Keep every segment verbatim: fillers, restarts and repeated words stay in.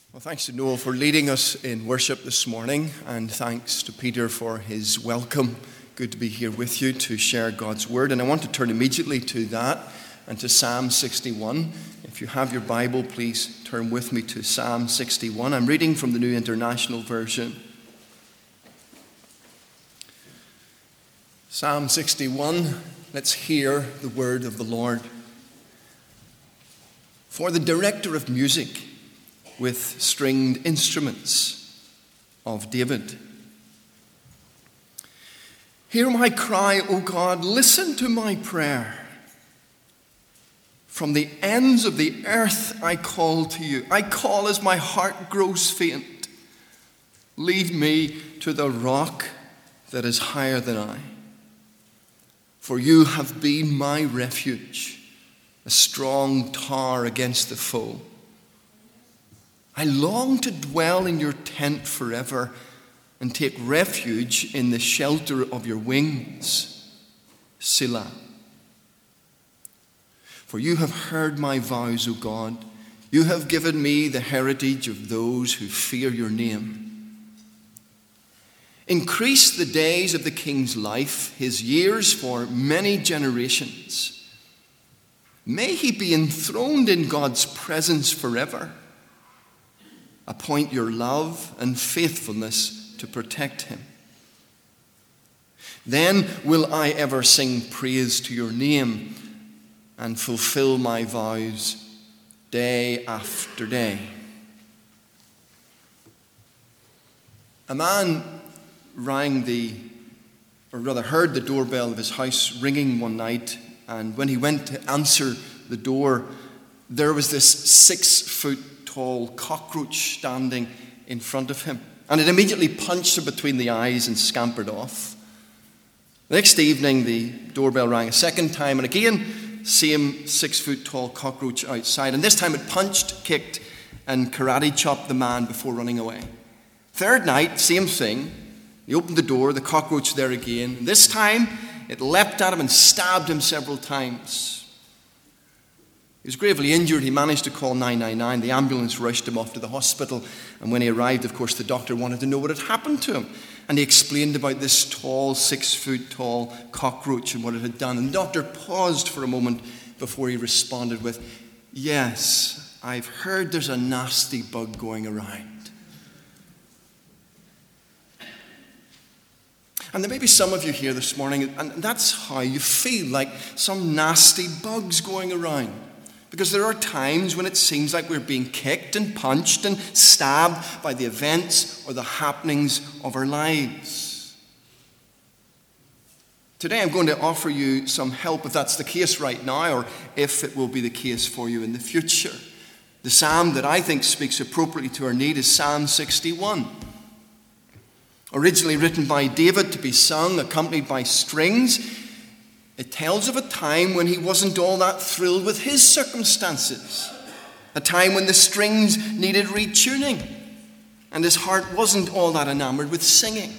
Well, thanks to Noel for leading us in worship this morning, and thanks to Peter for his welcome. Good to be here with you to share God's word. And I want to turn immediately to that and to Psalm sixty-one. If you have your Bible, please turn with me to Psalm sixty-one. I'm reading from the New International Version. Psalm sixty-one, let's hear the word of the Lord. For the director of music with stringed instruments of David. Hear my cry, O God, listen to my prayer. From the ends of the earth I call to you. I call as my heart grows faint. Lead me to the rock that is higher than I. For you have been my refuge, a strong tower against the foe. I long to dwell in your tent forever and take refuge in the shelter of your wings. Selah. For you have heard my vows, O God. You have given me the heritage of those who fear your name. Increase the days of the king's life, his years for many generations. May he be enthroned in God's presence forever. Appoint your love and faithfulness to protect him. Then will I ever sing praise to your name and fulfill my vows day after day. A man rang the, or rather heard the doorbell of his house ringing one night, and when he went to answer the door, there was this six-foot tall cockroach standing in front of him, and it immediately punched him between the eyes and scampered off. The next evening, the doorbell rang a second time, and again, same six-foot tall cockroach outside, and this time it punched, kicked, and karate chopped the man before running away. Third night, same thing. He opened the door, the cockroach there again. And this time, it leapt at him and stabbed him several times. He was gravely injured. He managed to call nine nine nine. The ambulance rushed him off to the hospital. And when he arrived, of course, the doctor wanted to know what had happened to him. And he explained about this tall, six-foot-tall cockroach and what it had done. And the doctor paused for a moment before he responded with, "Yes, I've heard there's a nasty bug going around." And there may be some of you here this morning, and that's how you feel, like some nasty bugs going around. Because there are times when it seems like we're being kicked and punched and stabbed by the events or the happenings of our lives. Today I'm going to offer you some help if that's the case right now, or if it will be the case for you in the future. The psalm that I think speaks appropriately to our need is Psalm sixty-one. Originally written by David to be sung, accompanied by strings, it tells of a time when he wasn't all that thrilled with his circumstances. A time when the strings needed retuning and his heart wasn't all that enamored with singing.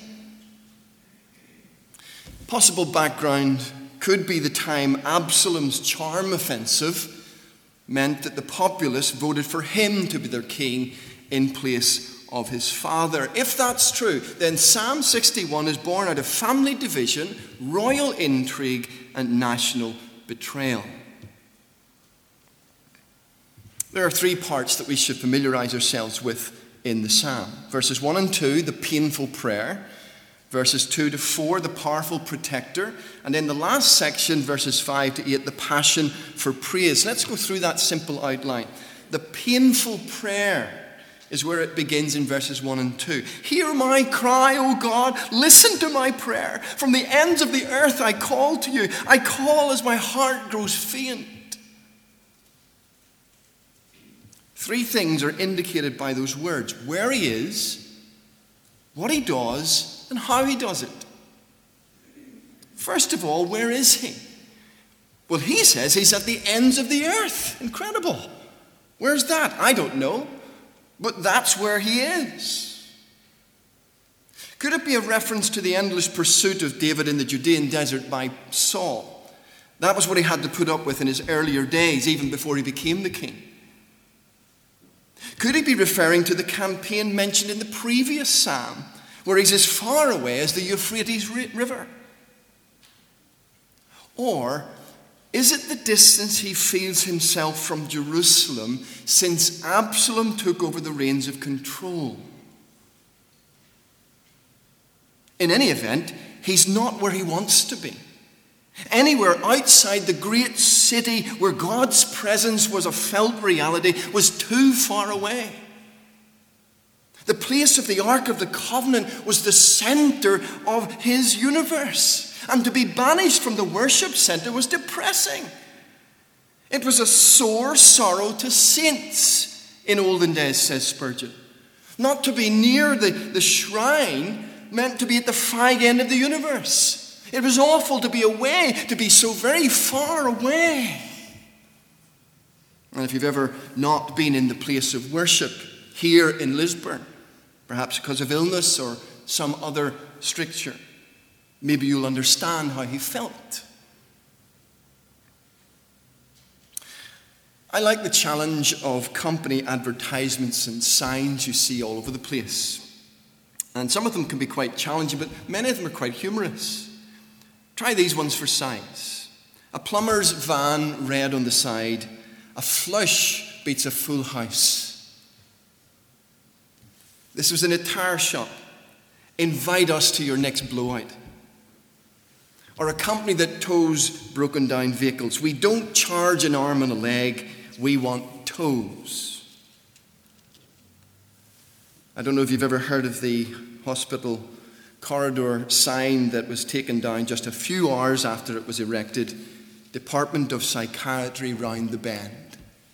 Possible background could be the time Absalom's charm offensive meant that the populace voted for him to be their king in place of his father. If that's true, then Psalm sixty-one is born out of family division, royal intrigue, and national betrayal. There are three parts that we should familiarize ourselves with in the psalm. Verses one and two, the painful prayer. Verses two to four, the powerful protector. And then the last section, verses five to eight, the passion for praise. Let's go through that simple outline. The painful prayer is where it begins in verses one and two. Hear my cry, O God, listen to my prayer. From the ends of the earth I call to you. I call as my heart grows faint. Three things are indicated by those words: where he is, what he does, and how he does it. First of all, where is he? Well, he says he's at the ends of the earth. Incredible. Where's that? I don't know. But that's where he is. Could it be a reference to the endless pursuit of David in the Judean desert by Saul? That was what he had to put up with in his earlier days, even before he became the king. Could he be referring to the campaign mentioned in the previous psalm, where he's as far away as the Euphrates River? Or is it the distance he feels himself from Jerusalem since Absalom took over the reins of control? In any event, he's not where he wants to be. Anywhere outside the great city where God's presence was a felt reality was too far away. The place of the Ark of the Covenant was the center of his universe. And to be banished from the worship center was depressing. It was a sore sorrow to saints in olden days, says Spurgeon. Not to be near the, the shrine meant to be at the fag end of the universe. It was awful to be away, to be so very far away. And if you've ever not been in the place of worship here in Lisburn, perhaps because of illness or some other stricture, maybe you'll understand how he felt. I like the challenge of company advertisements and signs you see all over the place. And some of them can be quite challenging, but many of them are quite humorous. Try these ones for size. A plumber's van read on the side, "A flush beats a full house." This was in a tire shop. "Invite us to your next blowout." Or a company that tows broken down vehicles. "We don't charge an arm and a leg, we want toes." I don't know if you've ever heard of the hospital corridor sign that was taken down just a few hours after it was erected. "Department of Psychiatry round the bend."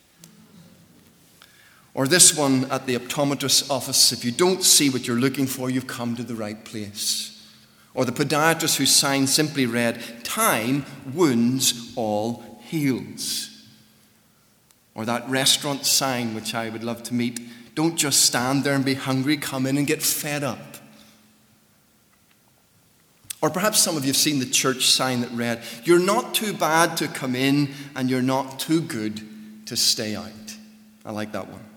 Or this one at the optometrist's office: "If you don't see what you're looking for, you've come to the right place." Or the podiatrist whose sign simply read, "Time wounds all heals." Or that restaurant sign, which I would love to meet: "Don't just stand there and be hungry, come in and get fed up." Or perhaps some of you have seen the church sign that read, "You're not too bad to come in and you're not too good to stay out." I like that one.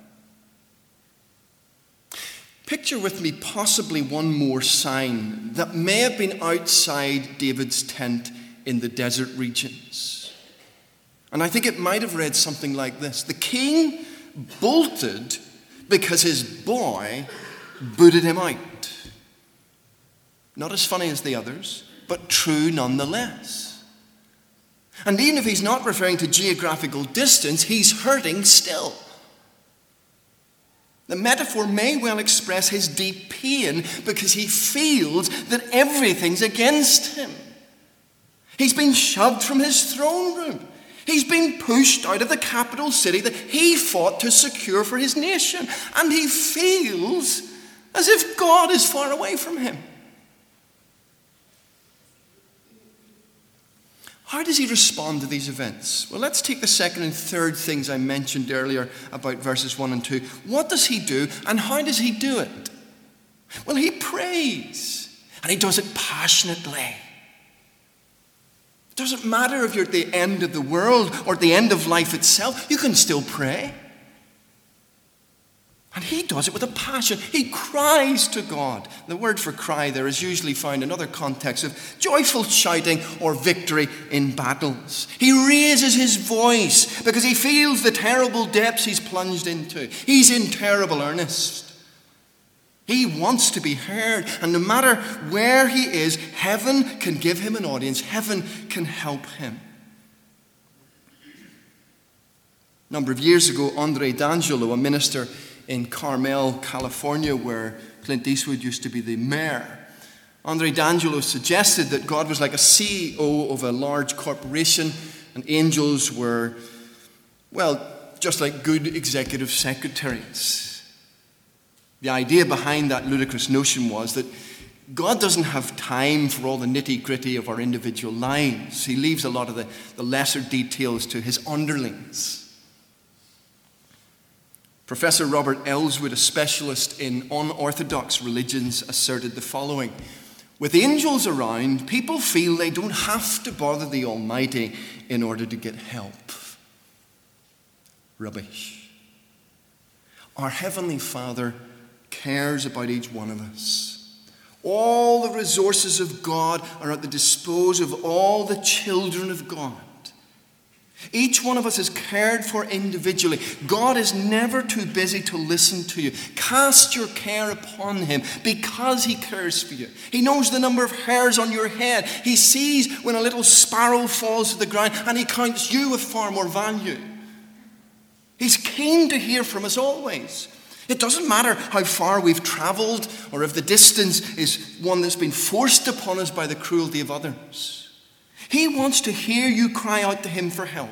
Picture with me possibly one more sign that may have been outside David's tent in the desert regions. And I think it might have read something like this: "The king bolted because his boy booted him out." Not as funny as the others, but true nonetheless. And even if he's not referring to geographical distance, he's hurting still. The metaphor may well express his deep pain because he feels that everything's against him. He's been shoved from his throne room. He's been pushed out of the capital city that he fought to secure for his nation. And he feels as if God is far away from him. How does he respond to these events? Well, let's take the second and third things I mentioned earlier about verses one and two. What does he do, and how does he do it? Well, he prays, and he does it passionately. It doesn't matter if you're at the end of the world or at the end of life itself, you can still pray. And he does it with a passion. He cries to God. The word for cry there is usually found in other contexts of joyful shouting or victory in battles. He raises his voice because he feels the terrible depths he's plunged into. He's in terrible earnest. He wants to be heard. And no matter where he is, heaven can give him an audience. Heaven can help him. A number of years ago, Andre D'Angelo, a minister in Carmel, California, where Clint Eastwood used to be the mayor, Andre D'Angelo suggested that God was like a C E O of a large corporation, and angels were, well, just like good executive secretaries. The idea behind that ludicrous notion was that God doesn't have time for all the nitty-gritty of our individual lives. He leaves a lot of the, the lesser details to his underlings. Professor Robert Ellswood, a specialist in unorthodox religions, asserted the following: with angels around, people feel they don't have to bother the Almighty in order to get help. Rubbish. Our Heavenly Father cares about each one of us. All the resources of God are at the disposal of all the children of God. Each one of us is cared for individually. God is never too busy to listen to you. Cast your care upon him because he cares for you. He knows the number of hairs on your head. He sees when a little sparrow falls to the ground, and he counts you with far more value. He's keen to hear from us always. It doesn't matter how far we've traveled or if the distance is one that's been forced upon us by the cruelty of others. He wants to hear you cry out to him for help.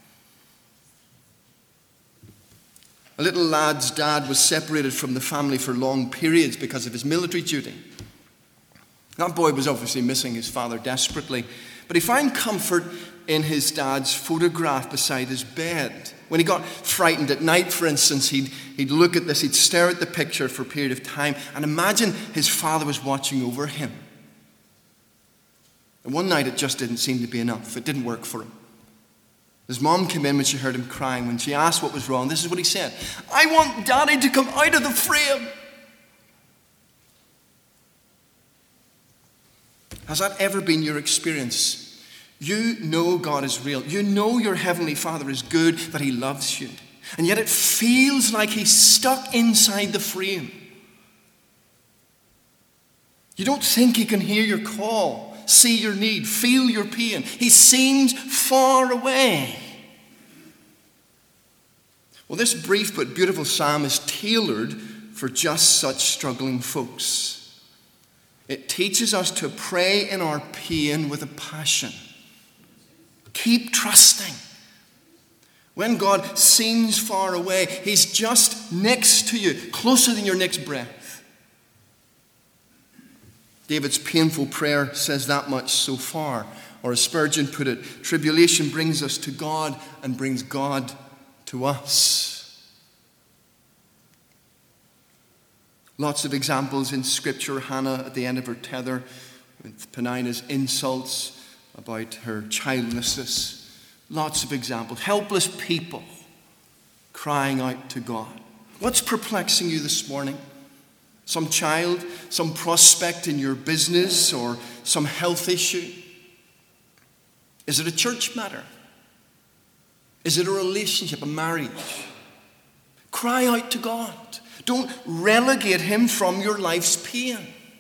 A little lad's dad was separated from the family for long periods because of his military duty. That boy was obviously missing his father desperately, but he found comfort in his dad's photograph beside his bed. When he got frightened at night, for instance, he'd, he'd look at this, he'd stare at the picture for a period of time and imagine his father was watching over him. And one night it just didn't seem to be enough. It didn't work for him. His mom came in when she heard him crying. When she asked what was wrong, this is what he said: "I want Daddy to come out of the frame." Has that ever been your experience? You know God is real. You know your Heavenly Father is good, that he loves you. And yet it feels like he's stuck inside the frame. You don't think he can hear your call, see your need, feel your pain. He seems far away. Well, this brief but beautiful psalm is tailored for just such struggling folks. It teaches us to pray in our pain with a passion. Keep trusting. When God seems far away, he's just next to you, closer than your next breath. David's painful prayer says that much so far. Or as Spurgeon put it, tribulation brings us to God and brings God to us. Lots of examples in Scripture. Hannah at the end of her tether, with Peninnah's insults about her childlessness. Lots of examples. Helpless people crying out to God. What's perplexing you this morning? Some child, some prospect in your business, or some health issue? Is it a church matter? Is it a relationship, a marriage? Cry out to God. Don't relegate him from your life's pain.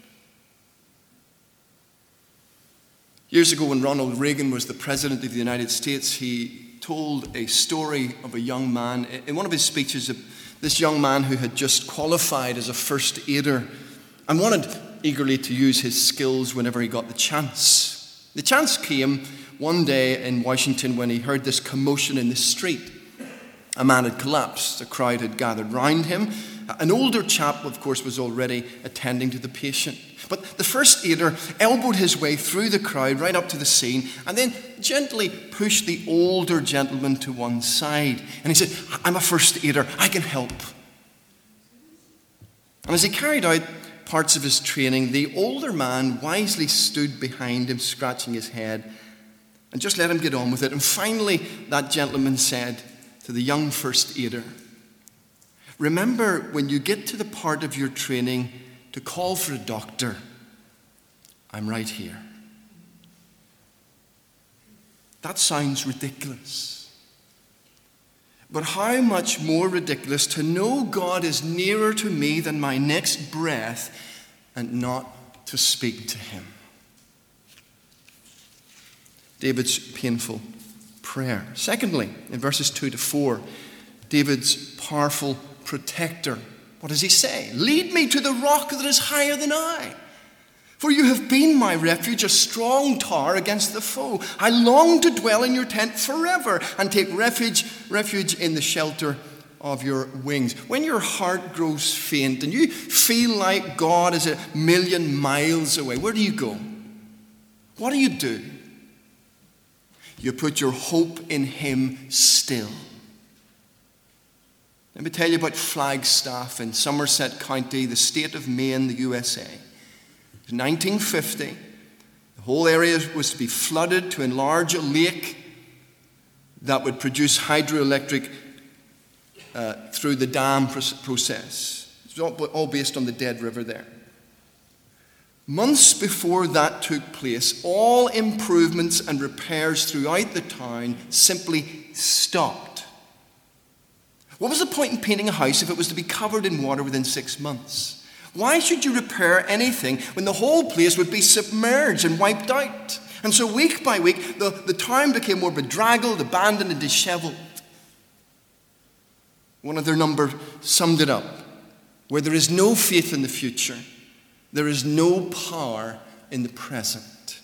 Years ago, when Ronald Reagan was the President of the United States, he told a story of a young man. In one of his speeches, this young man who had just qualified as a first aider and wanted eagerly to use his skills whenever he got the chance. The chance came one day in Washington when he heard this commotion in the street. A man had collapsed. A crowd had gathered round him. An older chap, of course, was already attending to the patient. But the first aider elbowed his way through the crowd right up to the scene and then gently pushed the older gentleman to one side. And he said, "I'm a first aider. I can help." And as he carried out parts of his training, the older man wisely stood behind him, scratching his head, and just let him get on with it. And finally, that gentleman said to the young first aider, "Remember, when you get to the part of your training to call for a doctor, I'm right here." That sounds ridiculous. But how much more ridiculous to know God is nearer to me than my next breath and not to speak to him. David's painful prayer. Secondly, in verses two to four, David's powerful protector. What does he say? "Lead me to the rock that is higher than I. For you have been my refuge, a strong tower against the foe. I long to dwell in your tent forever and take refuge, refuge in the shelter of your wings." When your heart grows faint and you feel like God is a million miles away, where do you go? What do you do? You put your hope in him still. Let me tell you about Flagstaff in Somerset County, the state of Maine, the U S A. In nineteen fifty, the whole area was to be flooded to enlarge a lake that would produce hydroelectric uh, through the dam process. It's all, all based on the Dead River there. Months before that took place, all improvements and repairs throughout the town simply stopped. What was the point in painting a house if it was to be covered in water within six months? Why should you repair anything when the whole place would be submerged and wiped out? And so week by week, the, the town became more bedraggled, abandoned, and disheveled. One of their number summed it up. Where there is no faith in the future, there is no power in the present.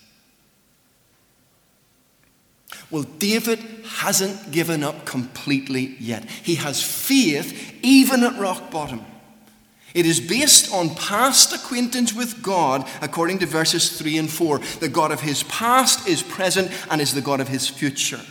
Well, David hasn't given up completely yet. He has faith even at rock bottom. It is based on past acquaintance with God, according to verses three and four. The God of his past is present and is the God of his future.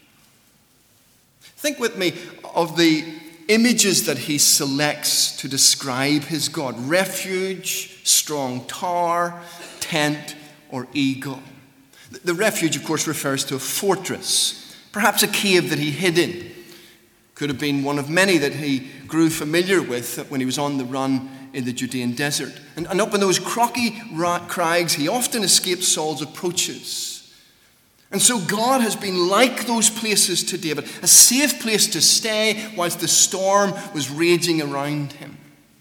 Think with me of the images that he selects to describe his God: refuge, strong tower, tent, or eagle. The refuge, of course, refers to a fortress, perhaps a cave that he hid in. Could have been one of many that he grew familiar with when he was on the run in the Judean desert. And, and up in those crocky crags, he often escaped Saul's approaches. And so God has been like those places to David, a safe place to stay whilst the storm was raging around him.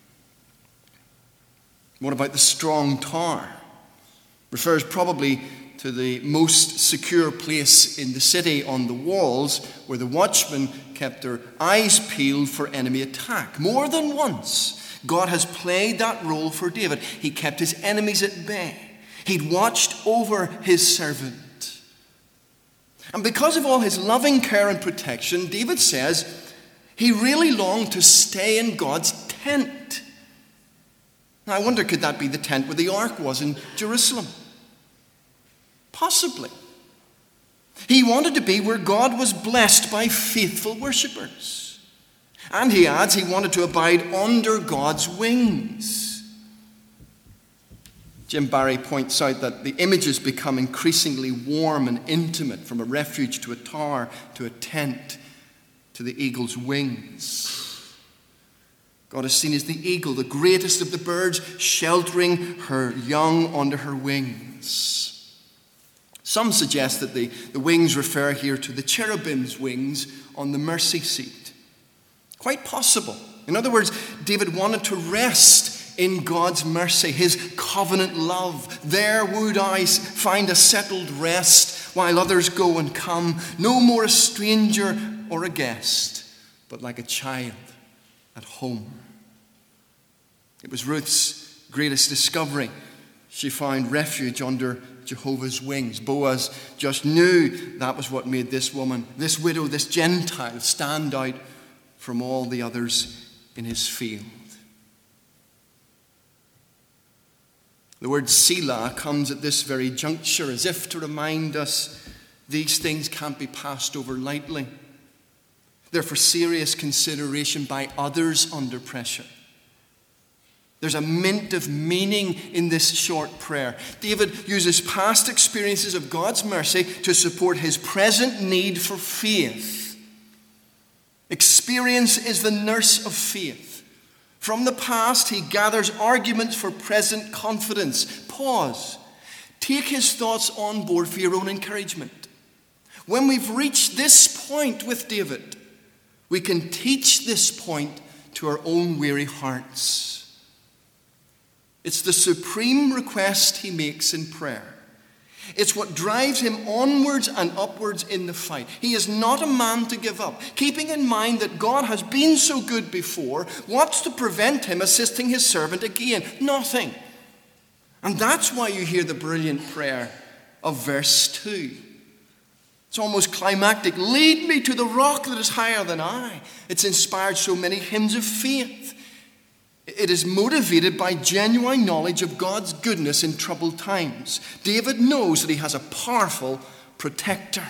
What about the strong tower? Refers probably to the most secure place in the city on the walls, where the watchmen kept their eyes peeled for enemy attack. More than once, God has played that role for David. He kept his enemies at bay. He'd watched over his servant. And because of all his loving care and protection, David says he really longed to stay in God's tent. Now, I wonder, could that be the tent where the ark was in Jerusalem? Possibly. He wanted to be where God was blessed by faithful worshippers. And he adds, he wanted to abide under God's wings. Jim Barry points out that the images become increasingly warm and intimate, from a refuge to a tower to a tent to the eagle's wings. God is seen as the eagle, the greatest of the birds, sheltering her young under her wings. Some suggest that the, the wings refer here to the cherubim's wings on the mercy seat. Quite possible. In other words, David wanted to rest in God's mercy, his covenant love. There would I find a settled rest while others go and come, no more a stranger or a guest, but like a child at home. It was Ruth's greatest discovery. She found refuge under Jehovah's wings. Boaz just knew that was what made this woman, this widow, this Gentile, stand out from all the others in his field. The word Selah comes at this very juncture, as if to remind us these things can't be passed over lightly. They're for serious consideration by others under pressure. There's a mint of meaning in this short prayer. David uses past experiences of God's mercy to support his present need for faith. Experience is the nurse of faith. From the past, he gathers arguments for present confidence. Pause. Take his thoughts on board for your own encouragement. When we've reached this point with David, we can teach this point to our own weary hearts. It's the supreme request he makes in prayer. It's what drives him onwards and upwards in the fight. He is not a man to give up. Keeping in mind that God has been so good before, what's to prevent him assisting his servant again? Nothing. And that's why you hear the brilliant prayer of verse two. It's almost climactic. Lead me to the rock that is higher than I. It's inspired so many hymns of faith. It is motivated by genuine knowledge of God's goodness in troubled times. David knows that he has a powerful protector.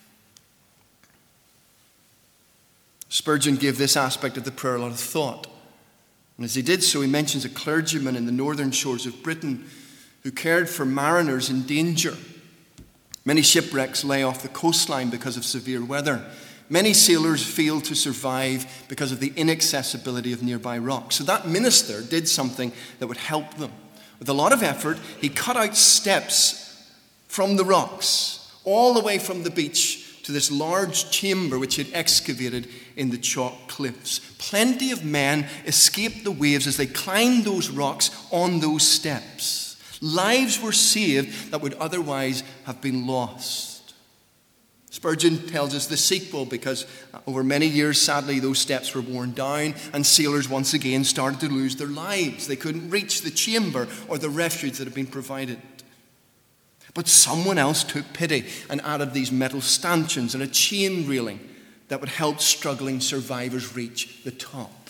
Spurgeon gave this aspect of the prayer a lot of thought. And as he did so, he mentions a clergyman in the northern shores of Britain who cared for mariners in danger. Many shipwrecks lay off the coastline because of severe weather. Many sailors failed to survive because of the inaccessibility of nearby rocks. So that minister did something that would help them. With a lot of effort, he cut out steps from the rocks, all the way from the beach to this large chamber which he had excavated in the chalk cliffs. Plenty of men escaped the waves as they climbed those rocks on those steps. Lives were saved that would otherwise have been lost. Spurgeon tells us the sequel because over many years, sadly, those steps were worn down and sailors once again started to lose their lives. They couldn't reach the chamber or the refuge that had been provided. But someone else took pity and added these metal stanchions and a chain railing that would help struggling survivors reach the top.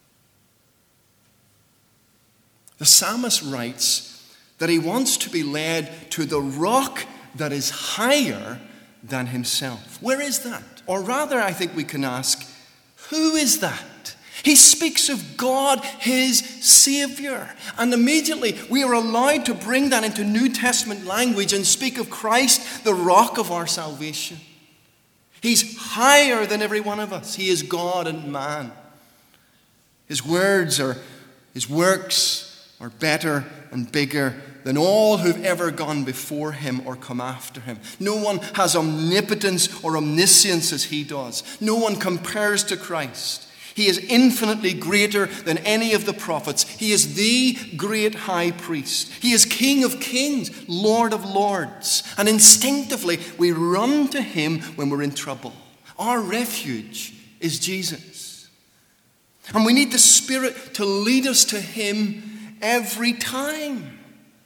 The psalmist writes that he wants to be led to the rock that is higher than himself. Where is that? Or rather, I think we can ask, who is that? He speaks of God, his Savior. And immediately we are allowed to bring that into New Testament language and speak of Christ, the rock of our salvation. He's higher than every one of us. He is God and man. His words are, his works are better and bigger than all who've ever gone before him or come after him. No one has omnipotence or omniscience as he does. No one compares to Christ. He is infinitely greater than any of the prophets. He is the great high priest. He is King of kings, Lord of lords. And instinctively, we run to him when we're in trouble. Our refuge is Jesus. And we need the Spirit to lead us to him every time.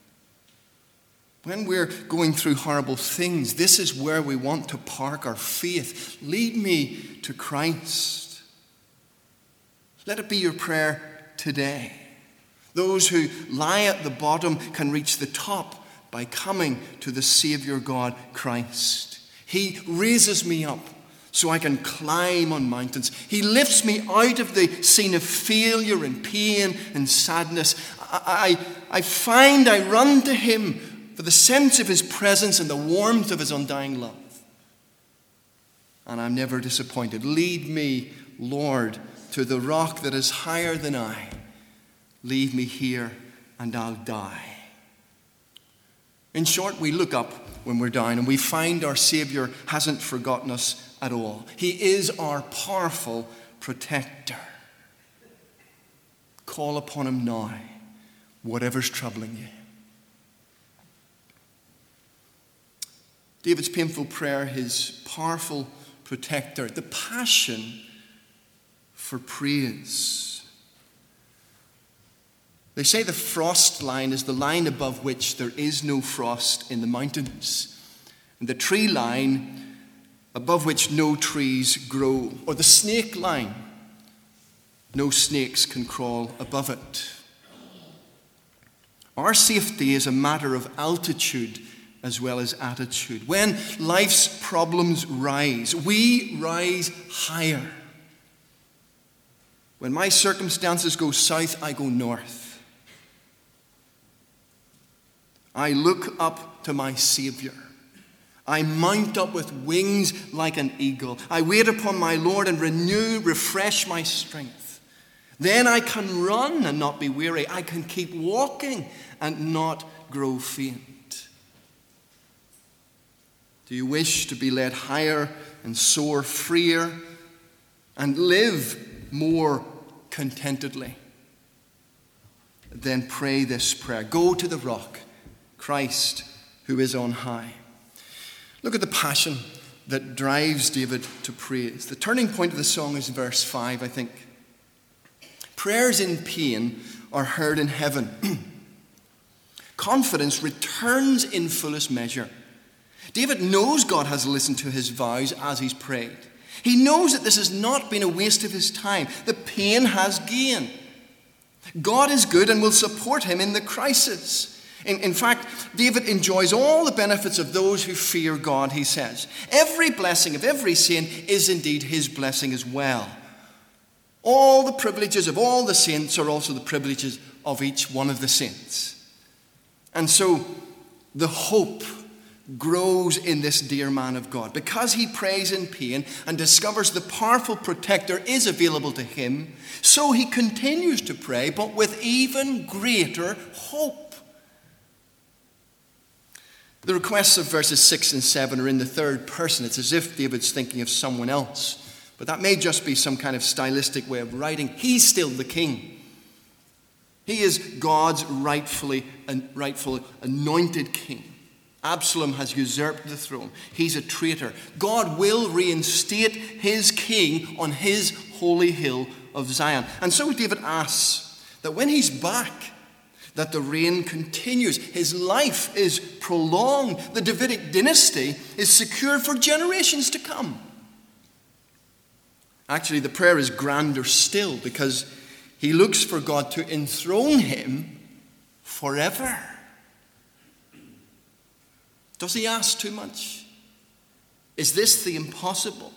When we're going through horrible things, this is where we want to park our faith. Lead me to Christ. Let it be your prayer today. Those who lie at the bottom can reach the top by coming to the Savior God, Christ. He raises me up so I can climb on mountains. He lifts me out of the scene of failure and pain and sadness. I, I, I find I run to him for the sense of his presence and the warmth of his undying love. And I'm never disappointed. Lead me, Lord, to the rock that is higher than I. Leave me here and I'll die. In short, we look up when we're down and we find our Savior hasn't forgotten us at all. He is our powerful protector. Call upon him now, whatever's troubling you. David's painful prayer, his powerful protector, the passion for praise. They say the frost line is the line above which there is no frost in the mountains, and the tree line above which no trees grow, or the snake line, no snakes can crawl above it. Our safety is a matter of altitude as well as attitude. When life's problems rise, we rise higher. When my circumstances go south, I go north. I look up to my Savior. I mount up with wings like an eagle. I wait upon my Lord and renew, refresh my strength. Then I can run and not be weary. I can keep walking and not grow faint. Do you wish to be led higher and soar freer and live more contentedly? Then pray this prayer. Go to the rock, Christ, who is on high. Look at the passion that drives David to praise. The turning point of the song is verse five, I think. Prayers in pain are heard in heaven. Confidence returns in fullest measure. David knows God has listened to his vows as he's prayed. He knows that this has not been a waste of his time. The pain has gain. God is good and will support him in the crisis. In, in fact, David enjoys all the benefits of those who fear God, he says. Every blessing of every saint is indeed his blessing as well. All the privileges of all the saints are also the privileges of each one of the saints. And so, the hope grows in this dear man of God. Because he prays in pain and discovers the powerful protector is available to him, so he continues to pray, but with even greater hope. The requests of verses six and seven are in the third person. It's as if David's thinking of someone else. But that may just be some kind of stylistic way of writing. He's still the king. He is God's rightfully and rightful anointed king. Absalom has usurped the throne. He's a traitor. God will reinstate his king on his holy hill of Zion. And so David asks that when he's back, that the reign continues. His life is prolonged. The Davidic dynasty is secured for generations to come. Actually, the prayer is grander still because he looks for God to enthrone him forever. Does he ask too much? Is this the impossible?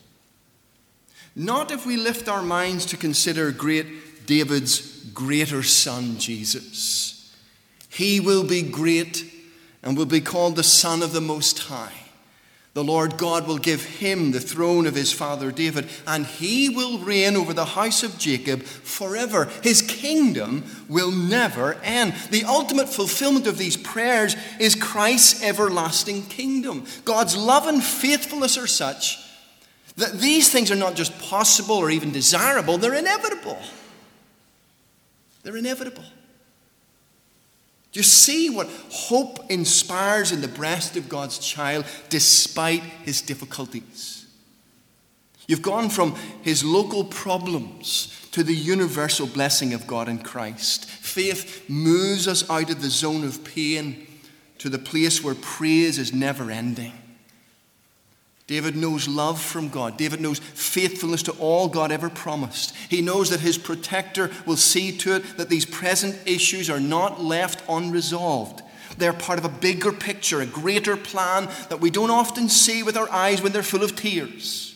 Not if we lift our minds to consider great David's greater son, Jesus. He will be great and will be called the Son of the Most High. The Lord God will give him the throne of his father David, and he will reign over the house of Jacob forever. His kingdom will never end. The ultimate fulfillment of these prayers is Christ's everlasting kingdom. God's love and faithfulness are such that these things are not just possible or even desirable, they're inevitable. They're inevitable. Do you see what hope inspires in the breast of God's child despite his difficulties? You've gone from his local problems to the universal blessing of God in Christ. Faith moves us out of the zone of pain to the place where praise is never ending. David knows love from God. David knows faithfulness to all God ever promised. He knows that his protector will see to it that these present issues are not left unresolved. They're part of a bigger picture, a greater plan that we don't often see with our eyes when they're full of tears.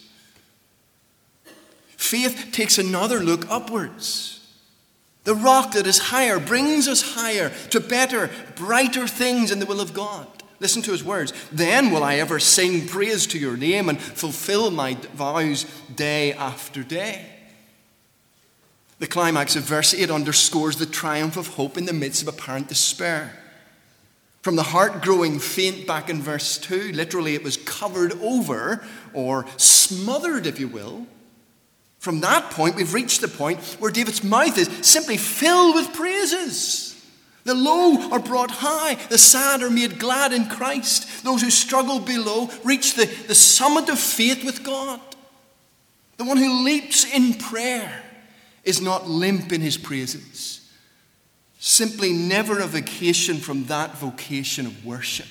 Faith takes another look upwards. The rock that is higher brings us higher to better, brighter things in the will of God. Listen to his words. Then will I ever sing praise to your name and fulfill my vows day after day. The climax of verse eight underscores the triumph of hope in the midst of apparent despair. From the heart growing faint back in verse two, literally it was covered over or smothered, if you will. From that point, we've reached the point where David's mouth is simply filled with praises. The low are brought high. The sad are made glad in Christ. Those who struggle below reach the, the summit of faith with God. The one who leaps in prayer is not limp in his praises. Simply never a vacation from that vocation of worship.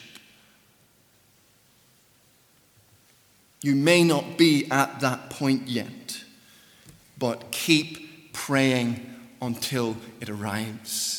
You may not be at that point yet, but keep praying until it arrives.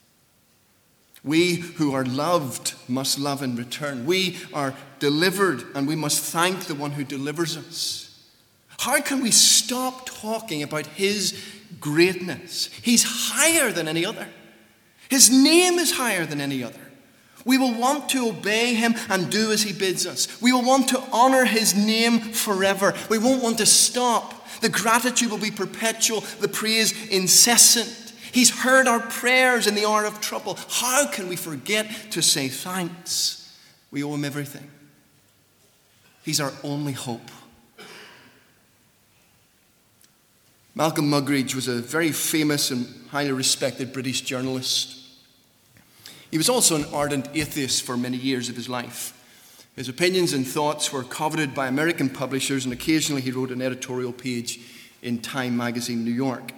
We who are loved must love in return. We are delivered and we must thank the one who delivers us. How can we stop talking about his greatness? He's higher than any other. His name is higher than any other. We will want to obey him and do as he bids us. We will want to honor his name forever. We won't want to stop. The gratitude will be perpetual, the praise incessant. He's heard our prayers in the hour of trouble. How can we forget to say thanks? We owe him everything. He's our only hope. Malcolm Muggeridge was a very famous and highly respected British journalist. He was also an ardent atheist for many years of his life. His opinions and thoughts were coveted by American publishers, and occasionally he wrote an editorial page in Time magazine, New York.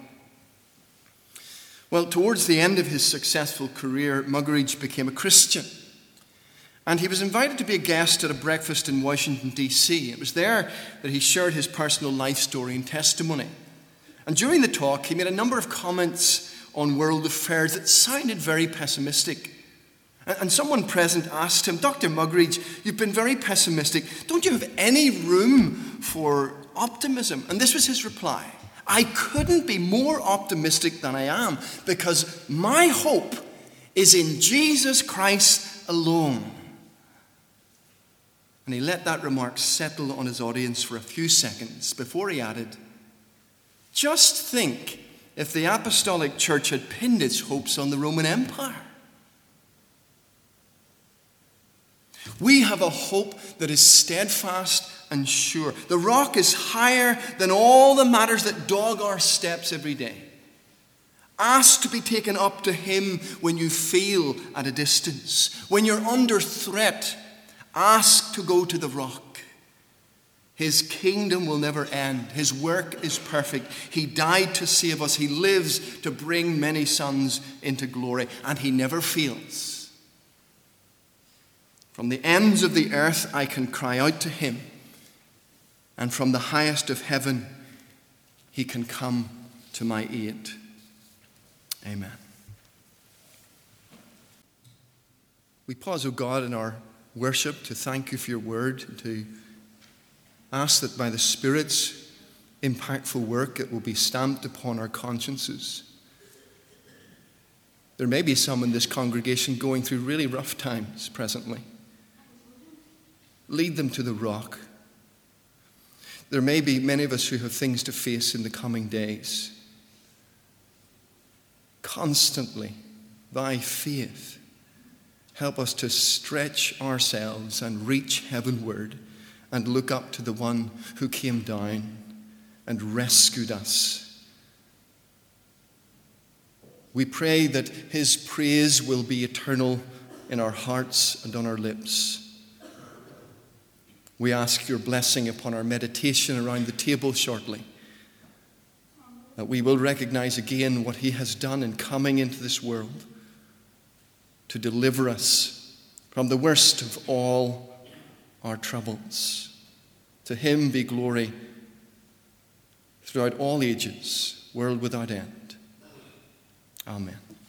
Well, towards the end of his successful career, Muggeridge became a Christian. And he was invited to be a guest at a breakfast in Washington, D C It was there that he shared his personal life story and testimony. And during the talk, he made a number of comments on world affairs that sounded very pessimistic. And someone present asked him, Doctor Muggeridge, you've been very pessimistic. Don't you have any room for optimism? And this was his reply. I couldn't be more optimistic than I am because my hope is in Jesus Christ alone. And he let that remark settle on his audience for a few seconds before he added, just think if the apostolic church had pinned its hopes on the Roman Empire. We have a hope that is steadfast and sure. The rock is higher than all the matters that dog our steps every day. Ask to be taken up to him when you feel at a distance. When you're under threat, ask to go to the rock. His kingdom will never end. His work is perfect. He died to save us. He lives to bring many sons into glory. And he never fails. From the ends of the earth I can cry out to him. And from the highest of heaven he can come to my aid. Amen. We pause, O God, in our worship to thank you for your word, and to ask that by the Spirit's impactful work it will be stamped upon our consciences. There may be some in this congregation going through really rough times presently. Lead them to the rock. There may be many of us who have things to face in the coming days. Constantly, by faith, help us to stretch ourselves and reach heavenward and look up to the one who came down and rescued us. We pray that his praise will be eternal in our hearts and on our lips. We ask your blessing upon our meditation around the table shortly, that we will recognize again what he has done in coming into this world to deliver us from the worst of all our troubles. To him be glory throughout all ages, world without end. Amen.